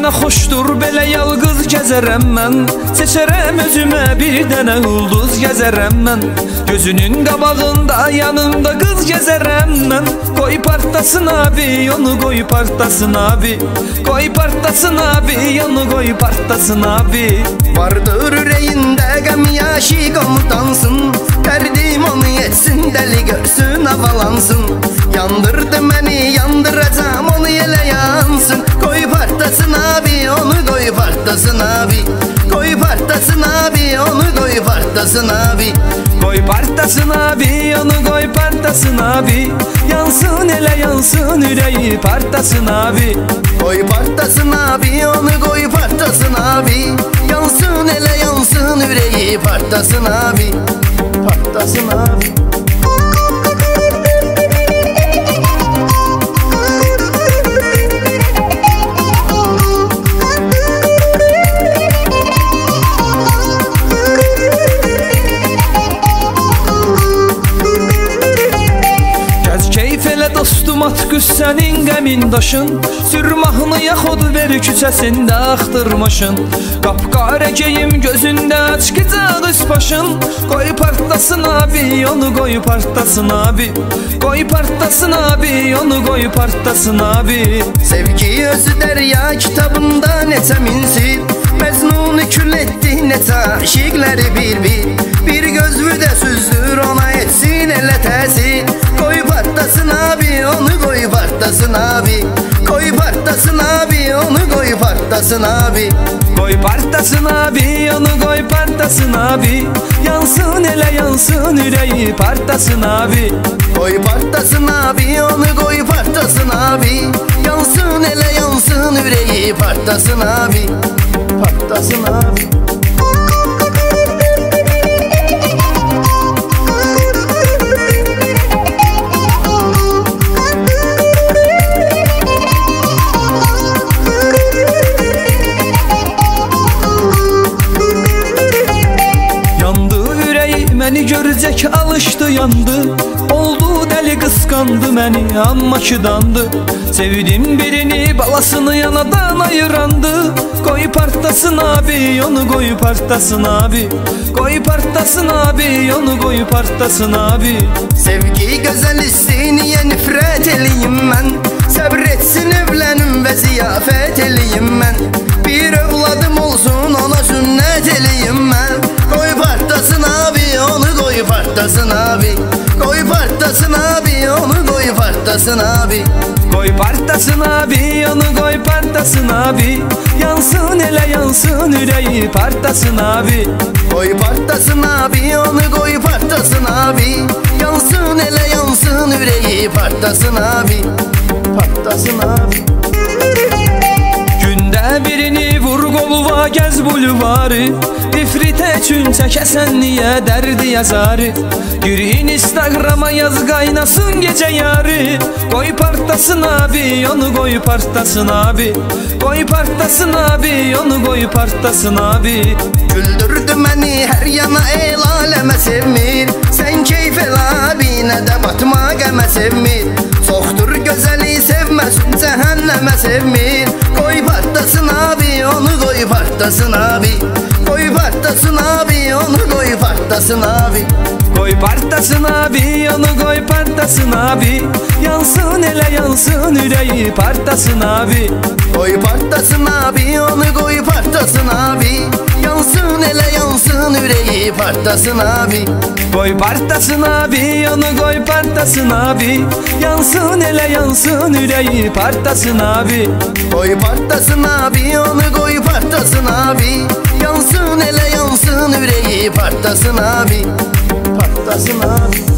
Mənə xoşdur belə yalqız gəzərəm mən. Seçərəm özümə bir dənə ulduz gəzərəm mən. Gözünün qabağında yanımda qız gəzərəm mən. Qoy partlasın abi, onu qoy partlasın abi. Qoy partlasın abi, onu qoy partlasın abi. Vardır ürəyində qəm yaşı qomutansın. Dərdim onu yetsin, dəli görsün, havalansın. Yandırdı məni, yandıracam onu, elə yansın. Qoy partlasın abi, onu qoy partlasın abi. Qoy partlasın abi, onu qoy partlasın abi. Qoy partlasın abi, onu qoy partlasın abi. Yansın elə yansın, ürəyi partlasın abi. Qoy partlasın abi, onu qoy partlasın abi. Yansın elə yansın, ürəyi partlasın abi. Partlasın abi. Dostum at qüssənin qəmin daşın. Sür mahnı yaxud ver küçəsində axtırmaşın. Qapqara geyim gözündə aç qıcaq üst başın. Qoy partlasın abi, onu qoy partlasın abi. Qoy partlasın abi, onu qoy partlasın abi. Sevgi özü dərya kitabında neçə minsil. Məznunu kül etdi neçə aşiqləri bir-bir. Bir gözlüdə süzdür ona etsin elə təsir. Qoy partlasın abi, onu qoy partlasın abi. Qoy partlasın abi, onu qoy partlasın abi. Qoy partlasın abi, onu qoy partlasın abi. Yansın elə yansın, ürəyi partlasın abi. Qoy partlasın abi, onu qoy partlasın abi. Yansın elə yansın, ürəyi partlasın abi. Partlasın abi. Məni görəcək alışdı, yandı. Oldu dəli, qısqandı məni, amma ki dandı. Sevdim birini, balasını yanadan ayırandı. Qoy partlasın abi, onu qoy partlasın abi. Qoy partlasın abi, onu qoy partlasın abi. Sevgi gözəl istiniyə nifrət eləyim mən. Səbr etsin evlənim və ziyafət eləyim mən. Bir övladım olsun, ona sünnət eləyim mən. Qoy partlasın abi, onu qoy partlasın abi. Qoy partlasın abi, onu qoy partlasın abi. Qoy partlasın abi, onu qoy partlasın abi. Yansın elə yansın, ürəyi partlasın abi. Qoy partlasın abi, onu qoy partlasın abi. Yansın elə yansın, ürəyi partlasın abi. Partlasın abi. Gündə birini vur qoluva, gəz bulvarı. İfritə üçün çəkəsən niyə dərdi yazarı. Girin Instagrama yaz, qaynasın gecə yarı. Qoy partlasın abi, onu qoy partlasın abi. Qoy partlasın abi, onu qoy partlasın abi. Güldürdü məni hər yana, el aləmə sevmir. Sən keyf el abi, nə də batma qəmə sevmir. Çoxdur gözəli sevməsin, cəhənnəmə sevmir. Qoy partlasın abi, onu qoy partlasın abi. Qoy partlasın abi, onu qoy partlasın abi. Qoy partlasın abi, onu qoy partlasın abi. Yansın elə yansın, ürəyi partlasın abi. Qoy partlasın abi, onu qoy partlasın abi. Yansın elə yansın, ürəyi partlasın abi. Qoy partlasın abi, onu qoy partlasın abi. Yansın elə yansın, ürəyi partlasın abi. Qoy partlasın abi, onu qoy partlasın abi. Yansın elə yansın, ürəyi partlasın abi. Partlasın abi.